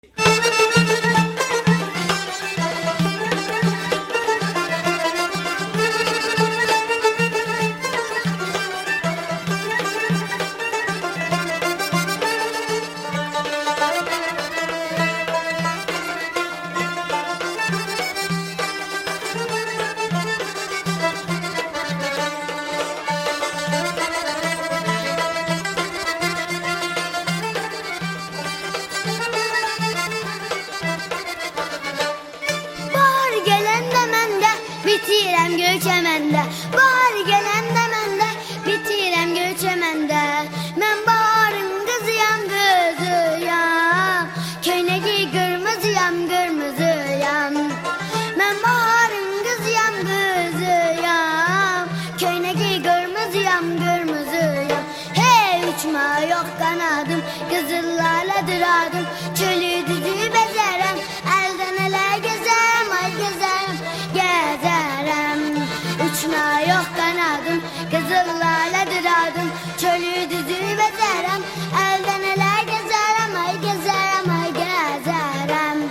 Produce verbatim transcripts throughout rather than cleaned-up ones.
bitirem göçemende, bahar gelende mende, bitirem göçemende. Men baharın kızıyam kızıyam, köyneki kırmızıyam kırmızıyam. Men baharın kızıyam kızıyam, köyneki kırmızıyam kırmızıyam. Hey uçma yok kanadım, kızıllarla duradım, çölü düzü bezerem, elden ele gezerem, ay gezerem, gezerem. Uçma yok kanadım, kızıllarla duradım, çölü düzü bezerem, elden ele gezerem, ay gezerem, ay gezerem.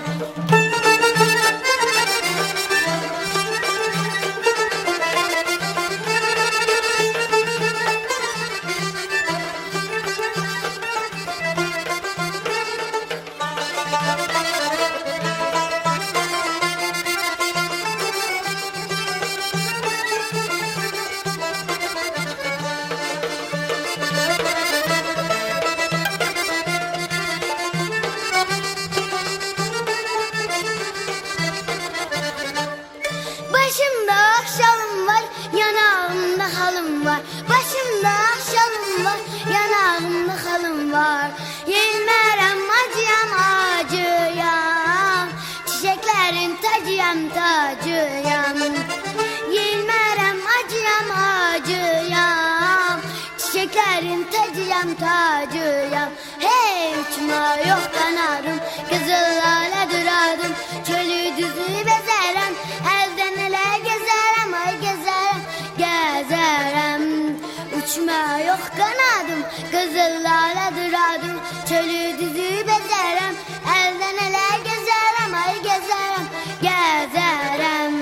Başımda şalım var, yanağımda halım var. Başımda şalım var, yanağımda halım var. Yeğmerem acıyam acıyam, çiçeklerin tacıyam tacıyam. Yeğmerem acıyam acıyam, çiçeklerin tacıyam tacıyam. Hey uçma yok kanadım, kızıllarla duradım, çölü düzü bezerem, elden ele gezerem, ay gezerem, gezerem. Uçma yok kanadım, kızıllarla duradım, çölü düzü bezerem, elden ele gezerem, ay gezerem, gezerem.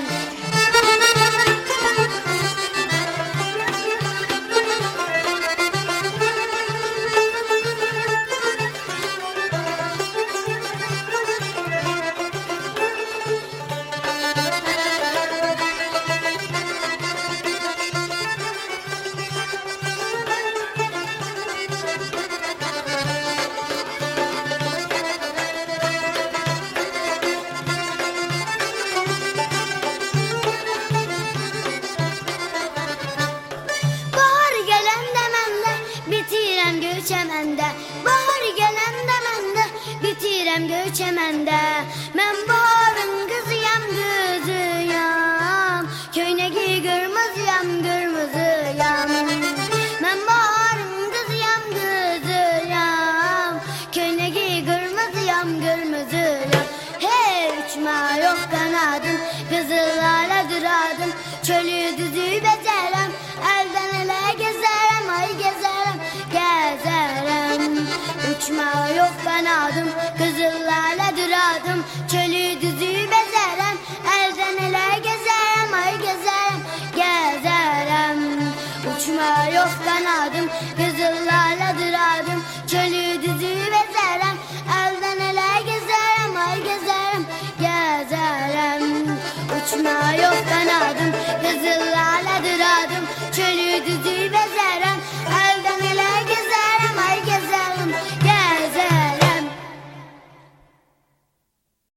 Bitirem göçemende, bahar gelen demende, bitirem göçemende. Men baharın kızıyam kızıyam, köyneki kırmızıyam kırmızıyam. Men baharın kızıyam kızıyam, köyneki kırmızıyam kırmızıyam. Hey uçma yok kanadım, kızıllarla duradım, çölü düzü bezerem, elden ele gezerem, ay gezerem, gezerem. Uçma yok kanadım, kızıllarla duradım, çölü düzü bezerem, elden ele gezerem, ay gezerem, gezerem. Uçma yok kanadım, kızıllarla duradım, çölü düzü bezerem, elden ele gezerem, ay gezerem, gezerem. Uçma yok